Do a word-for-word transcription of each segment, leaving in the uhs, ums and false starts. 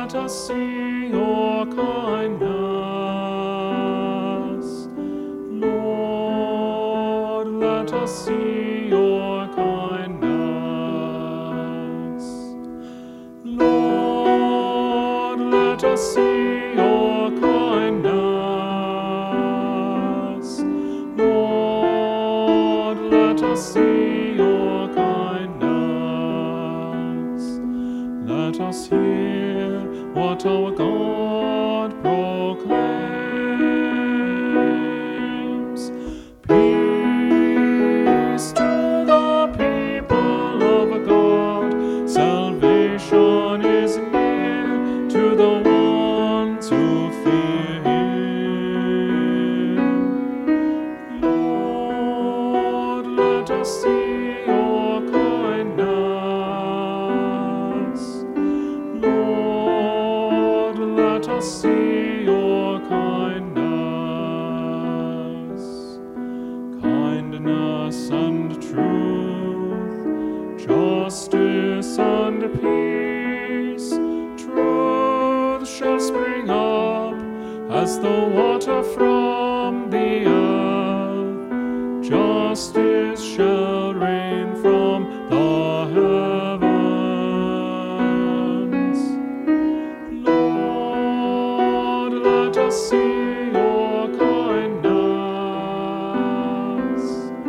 let us see your kindness. Lord, let us see your kindness. Lord, let us see your kindness. Lord, let us see your kindness. Let us hear what our God proclaims. Peace to the people of God. Salvation is near to the ones who fear Him. Lord, let us see your kindness. Lord, let us see your kindness. Kindness and truth, justice and peace, truth shall spring up as the water from the earth. Justice shall reign from the heavens. Lord, let us see your kindness.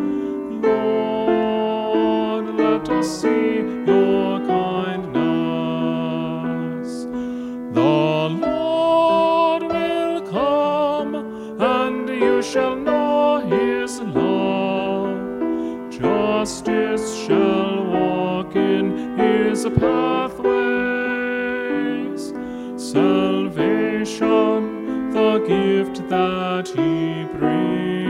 Lord, let us see your kindness. The Lord will come, and you shall know His love. Justice shall walk in His pathways. Salvation, the gift that He brings.